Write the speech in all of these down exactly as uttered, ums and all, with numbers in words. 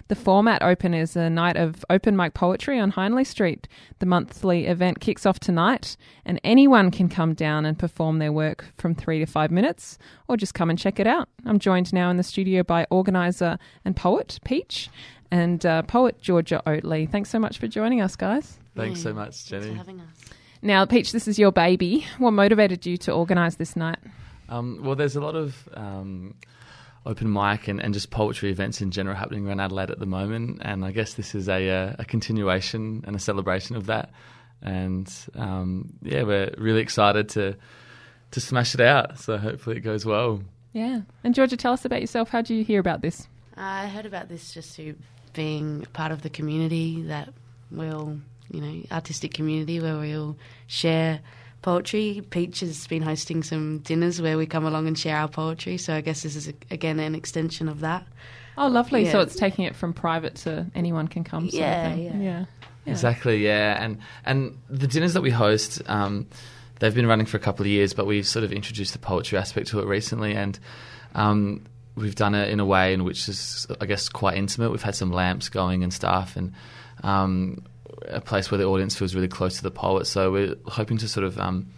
The format open is a night of open mic poetry on Hindley Street. The monthly event kicks off tonight, and anyone can come down and perform their work from three to five minutes, or just come and check it out. I'm joined now in the studio by organiser and poet Peach and uh, poet Georgia Oatley. Thanks so much for joining us, guys. Thanks so much, Jenny. Thanks for having us. Now, Peach, this is your baby. What motivated you to organise this night? Um, well, there's a lot of um, open mic and, and just poetry events in general happening around Adelaide at the moment, and I guess this is a, a, a continuation and a celebration of that. And um, yeah, we're really excited to to smash it out. So hopefully it goes well. Yeah. And Georgia, tell us about yourself. How did you hear about this? I heard about this just through being part of the community that we'll, you know, artistic community where we'll share poetry. Peach has been hosting some dinners where we come along and share our poetry. So I guess this is, again, an extension of that. Oh, lovely. Yeah. So it's taking it from private to anyone can come. Sort Yeah, of thing. yeah. yeah. Yeah. Exactly, yeah. And and the dinners that we host, um, they've been running for a couple of years, but we've sort of introduced the poetry aspect to it recently, and um, we've done it in a way in which is, I guess, quite intimate. We've had some lamps going and stuff, and um, a place where the audience feels really close to the poet. So we're hoping to sort of, um,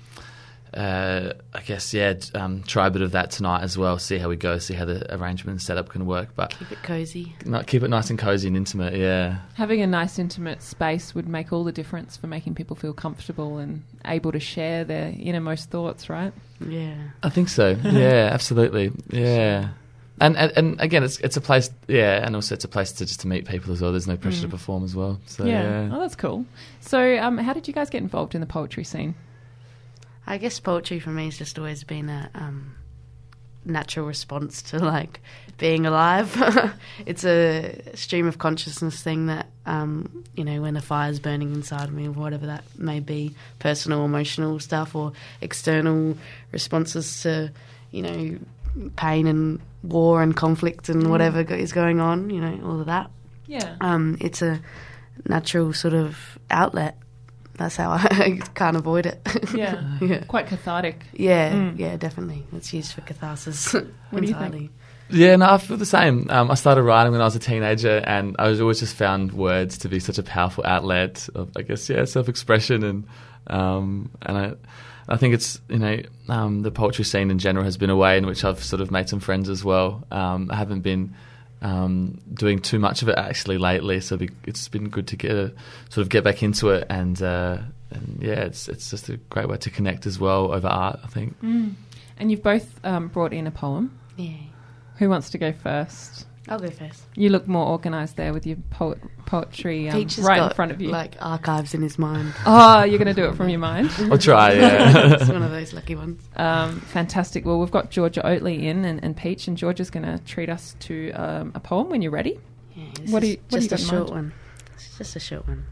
uh, I guess, yeah, um, try a bit of that tonight as well, see how we go, see how the arrangement and setup can work. But Keep it cosy. not, keep it nice and cozy and intimate, yeah. Having a nice intimate space would make all the difference for making people feel comfortable and able to share their innermost thoughts, right? Yeah. I think so. Yeah, absolutely. Yeah. And, and and again, it's it's a place, yeah, and also it's a place to just to meet people as well. There's no pressure Mm. to perform as well. So yeah. yeah. Oh, that's cool. So um, how did you guys get involved in the poetry scene? I guess poetry for me has just always been a um, natural response to, like, being alive. It's a stream of consciousness thing that, um, you know, when a fire's burning inside of me, or whatever that may be, personal, emotional stuff, or external responses to, you know, pain and war and conflict and whatever go- is going on, you know, all of that. Yeah. Um, it's a natural sort of outlet. That's how I can't avoid it. Yeah. yeah. Quite cathartic. Yeah, Mm. yeah, definitely. It's used for catharsis. What do you entirely. think? Yeah, no, I feel the same. Um, I started writing when I was a teenager, and I was always just found words to be such a powerful outlet of, I guess, yeah, self-expression, and um, and I, I think it's, you know, um, the poetry scene in general has been a way in which I've sort of made some friends as well. Um, I haven't been um, doing too much of it actually lately, so be, it's been good to get a, sort of get back into it, and uh, and yeah, it's it's just a great way to connect as well over art, I think. Mm. And you've both um, brought in a poem. Yeah. Who wants to go first? I'll go first. You look more organised there with your poet, poetry um, Peach has right got, in front of you. like, archives in his mind. Oh, you're going to do it from your mind? I'll try, yeah. It's one of those lucky ones. Um, fantastic. Well, we've got Georgia Oatley in and, and Peach, and Georgia's going to treat us to um, a poem when you're ready. Yeah, this What do is you- what do you just got a in short mind? one. It's just a short one.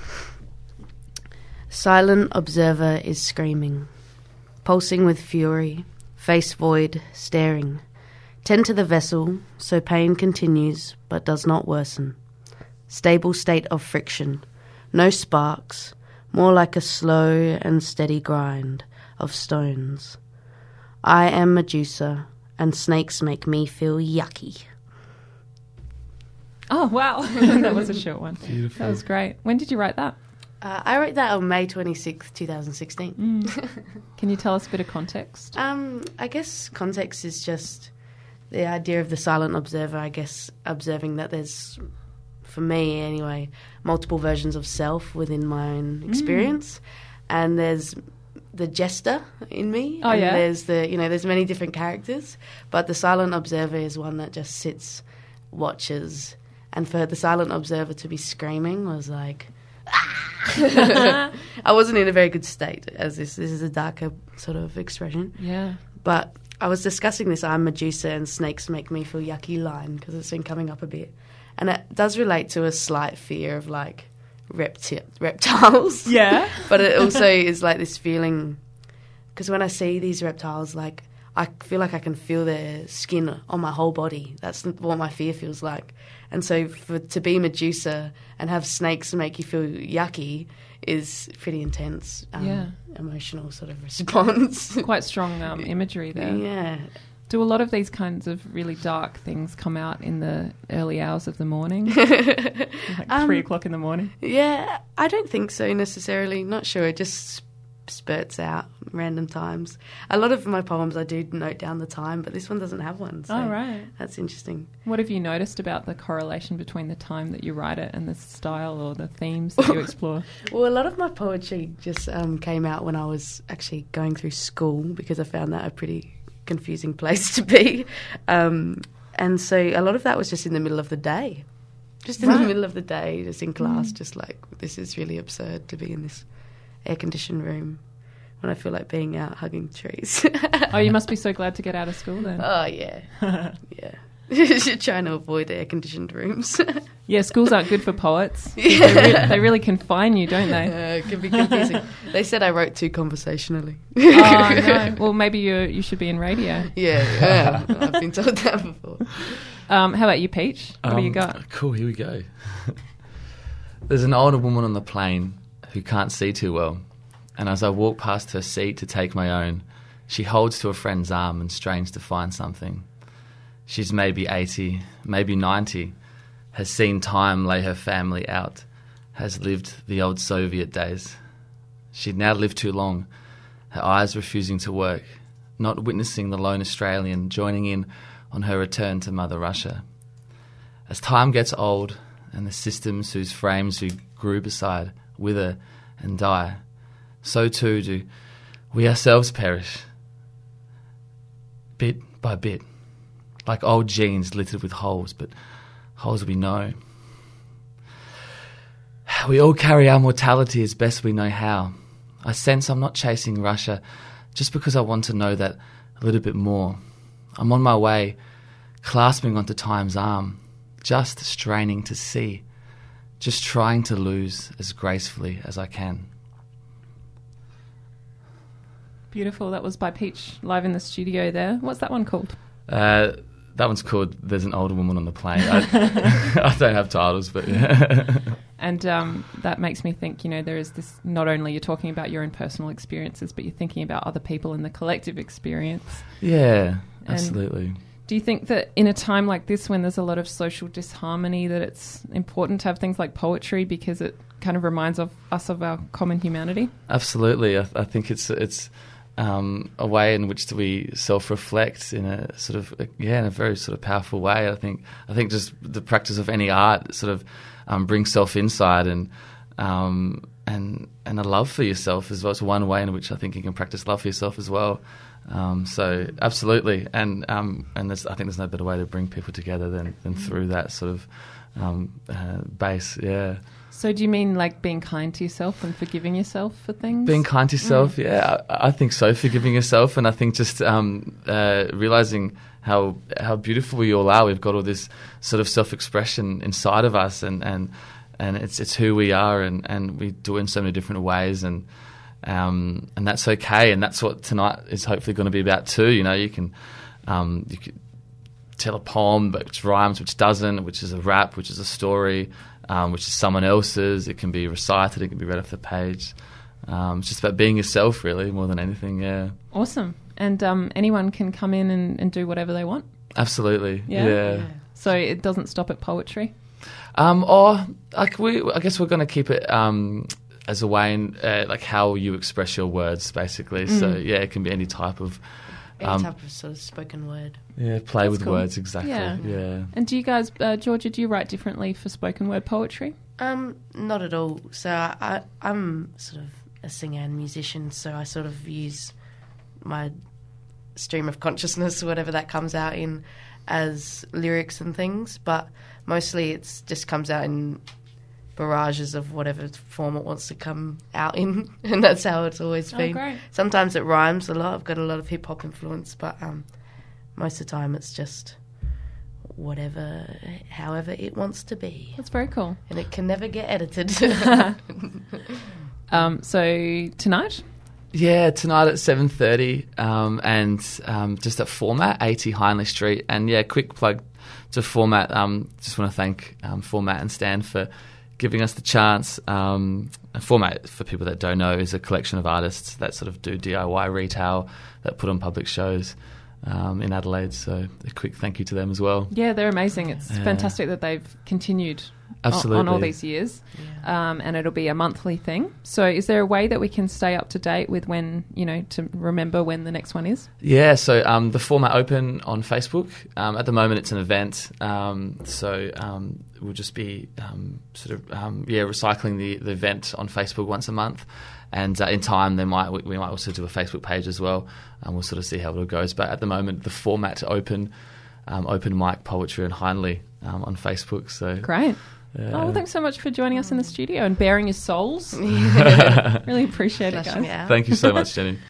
Silent observer is screaming, pulsing with fury, face void, staring. Tend to the vessel, so pain continues but does not worsen. Stable state of friction, no sparks, more like a slow and steady grind of stones. I am Medusa, and snakes make me feel yucky. Oh, wow. That was a short one. Beautiful. That was great. When did you write that? Uh, I wrote that on May twenty-sixth, twenty sixteen. Mm. Can you tell us a bit of context? Um, I guess context is just the idea of the silent observer, I guess, observing that there's, for me anyway, multiple versions of self within my own experience. And there's the jester in me. Oh, and yeah? there's the, you know, there's many different characters, but the silent observer is one that just sits, watches. And for the silent observer to be screaming was like, I wasn't in a very good state, as this this is a darker sort of expression. Yeah. But I was discussing this I'm Medusa and snakes make me feel yucky line because it's been coming up a bit. And it does relate to a slight fear of, like, repti- reptiles. Yeah. But it also is like this feeling, because when I see these reptiles, like, I feel like I can feel their skin on my whole body. That's what my fear feels like. And so for to be Medusa and have snakes make you feel yucky is pretty intense, um, Yeah. emotional sort of response. Quite strong um, imagery there. Yeah. Do a lot of these kinds of really dark things come out in the early hours of the morning? Like Um, three o'clock in the morning? Yeah, I don't think so necessarily. Not sure. It just spurts out random times. A lot of my poems I do note down the time, but this one doesn't have one. So Oh, right. that's interesting. What have you noticed about the correlation between the time that you write it and the style or the themes that you explore? Well, a lot of my poetry just um, came out when I was actually going through school because I found that a pretty confusing place to be. Um, and so a lot of that was just in the middle of the day. Just in Right. the middle of the day, just in class, Mm. just like, this is really absurd to be in this air-conditioned room when I feel like being out hugging trees. Oh, you must be so glad to get out of school then. Oh, yeah. Yeah. Trying to avoid air-conditioned rooms. Yeah, schools aren't good for poets. They, re- they really confine you, don't they? Uh, it can be confusing. They said I wrote too conversationally. Oh, no. Well, maybe you you should be in radio. Yeah, yeah, I've been told that before. Um, how about you, Peach? What do you Um, got? Cool, here we go. There's an older woman on the plane who can't see too well, and as I walk past her seat to take my own, she holds to a friend's arm and strains to find something. She's maybe eighty, maybe ninety, has seen time lay her family out, has lived the old Soviet days. She'd now lived too long, her eyes refusing to work, not witnessing the lone Australian joining in on her return to Mother Russia. As time gets old and the systems whose frames we grew beside wither and die, so too do we ourselves perish, bit by bit, like old jeans littered with holes, but holes we know. We all carry our mortality as best we know how. I sense I'm not chasing Russia just because I want to know that a little bit more. I'm on my way, clasping onto time's arm, just straining to see, just trying to lose as gracefully as I can. Beautiful. That was by Peach live in the studio there. What's that one called? Uh, that one's called There's an Older Woman on the Plane. I, I don't have titles, but yeah. And um, that makes me think, you know, there is this, not only you're talking about your own personal experiences, but you're thinking about other people in the collective experience. Yeah, And absolutely. do you think that in a time like this when there's a lot of social disharmony that it's important to have things like poetry because it kind of reminds of us of our common humanity? Absolutely. I, I think it's it's um, a way in which we self-reflect in a sort of, yeah, in a very sort of powerful way. I think I think just the practice of any art sort of um, brings self-insight and um, and and a love for yourself as well. It's one way in which I think you can practice love for yourself as well. Um, so absolutely, and um, and there's, I think there's no better way to bring people together than, than through that sort of um, uh, base. Yeah. So do you mean like being kind to yourself and forgiving yourself for things? Being kind to yourself, mm. yeah, I, I think so. Forgiving yourself, and I think just um, uh, realizing how how beautiful we all are. We've got all this sort of self-expression inside of us, and, and, and it's it's who we are, and, and we do it in so many different ways, and um, and that's okay. And that's what tonight is hopefully going to be about too. You know, you can um, you can tell a poem which rhymes, which doesn't, which is a rap, which is a story. Um, which is someone else's. It can be recited, it can be read off the page. Um, it's just about being yourself, really, more than anything, yeah. Awesome. And um, anyone can come in and, and do whatever they want? Absolutely, yeah. yeah. Yeah. So it doesn't stop at poetry? Um, or, like, we, I guess we're going to keep it um, as a way in, uh, like, how you express your words, basically. Mm. So, yeah, it can be any type of... Any um, type of sort of spoken word. Yeah, play That's with cool. words, exactly, Yeah. yeah. And do you guys, uh, Georgia, do you write differently for spoken word poetry? Um, not at all. So I, I'm sort of a singer and musician, so I sort of use my stream of consciousness, whatever that comes out in, as lyrics and things. But mostly it's just comes out in barrages of whatever form it wants to come out in, and that's how it's always been. Oh, great. Sometimes it rhymes a lot. I've got a lot of hip hop influence, but um, most of the time it's just whatever, however it wants to be. That's very cool. And it can never get edited. um, so tonight? Yeah, tonight at seven thirty, um, and um, just at Format, eighty Hindley Street. And yeah, quick plug to Format. Um, just want to thank um, Format and Stan for giving us the chance. Um, a Format, for people that don't know, is a collection of artists that sort of do D I Y retail, that put on public shows. um, in Adelaide. So a quick thank you to them as well. Yeah, they're amazing. It's Yeah. fantastic that they've continued Absolutely. on, on all these years. Yeah. Um, and it'll be a monthly thing. So is there a way that we can stay up to date with when, you know, to remember when the next one is? Yeah, so um, the format open on Facebook. Um, at the moment, it's an event. Um, so um, we'll just be um, sort of, um, yeah, recycling the, the event on Facebook once a month. And uh, in time, they might we, we might also do a Facebook page as well. And we'll sort of see how it all goes. But at the moment, the format open, um, open mic poetry and Hindley um, on Facebook. So Great. Yeah. Oh, well, thanks so much for joining us in the studio and bearing your souls. Really appreciate it, Fleshing guys. it out. Thank you so much, Jenny.